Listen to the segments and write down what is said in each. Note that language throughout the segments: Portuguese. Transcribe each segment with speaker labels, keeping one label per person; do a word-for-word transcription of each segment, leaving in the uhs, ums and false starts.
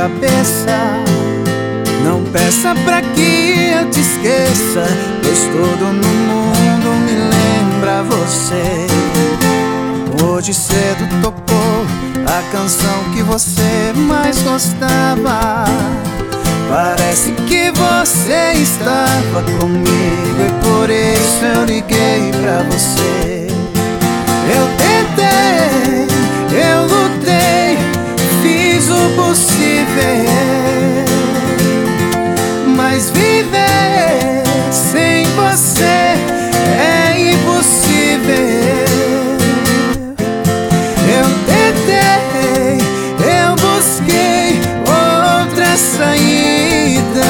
Speaker 1: cabeça. Não peça pra que eu te esqueça, pois tudo no mundo me lembra você. Hoje cedo tocou a canção que você mais gostava. Parece que você estava comigo e por isso eu liguei pra você. Eu tentei, eu lutei, fiz o possível, mas viver sem você é impossível. Eu tentei, eu busquei outra saída,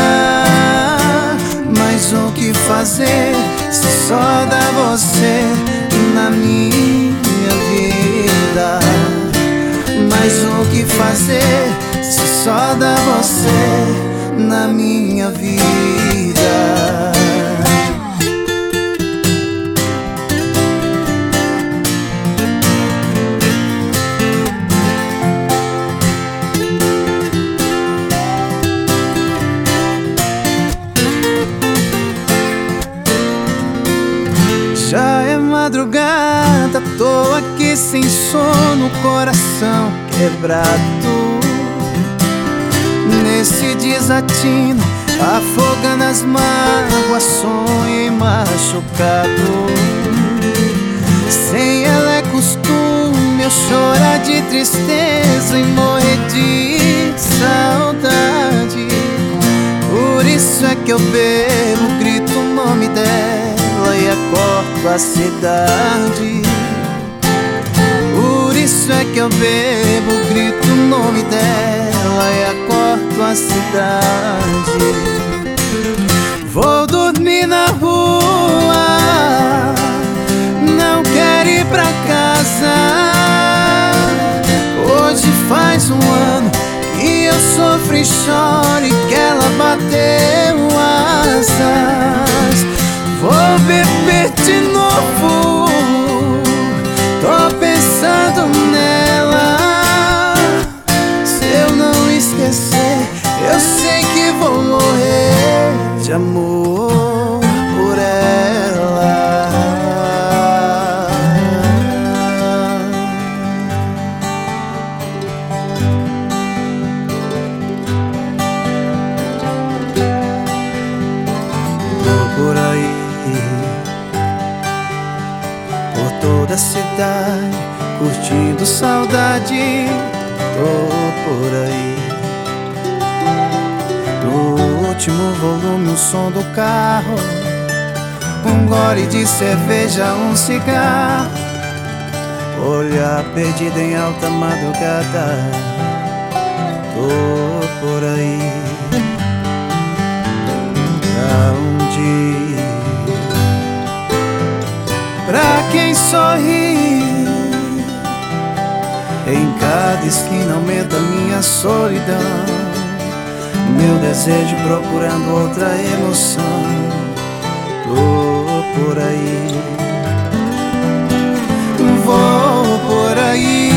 Speaker 1: mas o que fazer se só dá você na minha vida? Mas o que fazer se só dá você na minha vida? Já é madrugada, tô aqui sem sono, coração quebrado. Nesse desatino, afogando as mágoas, sonhei machucado. Sem ela é costume eu chorar de tristeza e morrer de saudade. Por isso é que eu bebo, grito o nome dela e acordo a cidade. Por isso é que eu bebo, grito o nome dela e acordo a cidade. Vou dormir na rua, não quero ir pra casa. Hoje faz um ano que eu sofro e choro e que ela bateu asas. Vou beber de novo, tô pensando nela. Se eu não esquecer, eu sei que vou morrer de amor por ela. Tô por aí, por toda a cidade, curtindo saudade. Tô por aí, no último volume o som do carro, um gole de cerveja, um cigarro, olhar perdido em alta madrugada. Tô por aí, pra onde ir? Pra quem sorri, em cada esquina aumenta minha solidão, meu desejo procurando outra emoção. Tô por aí, vou por aí,